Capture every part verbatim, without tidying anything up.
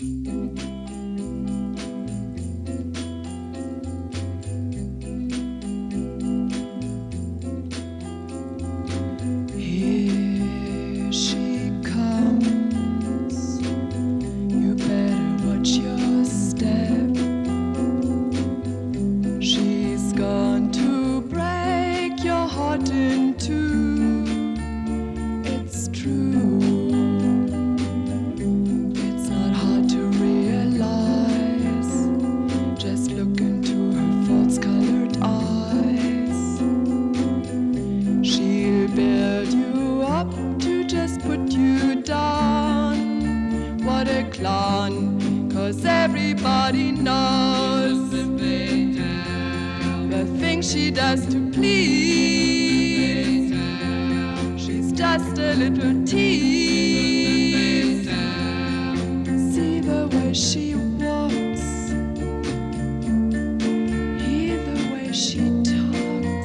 Here she comes. You better watch your step. She's gone to break your heart in two. It's true. It's not hard to realize. Just look into her false-colored eyes. She'll build you up to just put you down. What a clown, 'cause everybody knows the things she does to please. She's just a little tease. See the way she walks, hear the way she talks.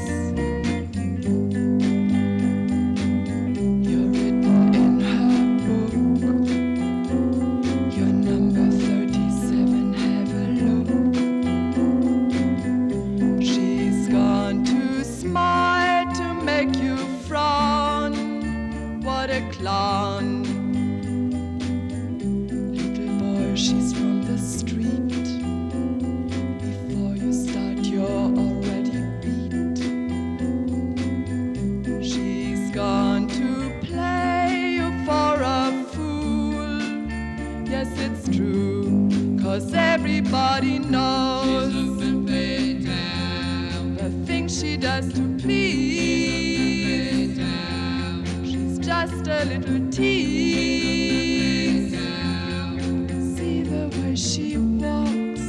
You're written in her book. You're number thirty-seven, have a look. She's gone to smile to make you frown. What a clown. Little boy, she's from the street. Before you start, you're already beat. She's gone to play you for a fool. Yes, it's true, 'cause everybody knows the things she does to please. She's just a little tease. See the way she walks,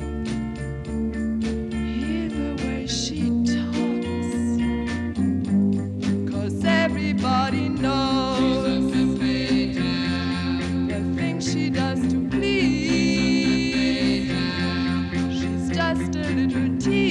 hear the way she talks. 'Cause everybody knows the things she does to please. She's just a little tease.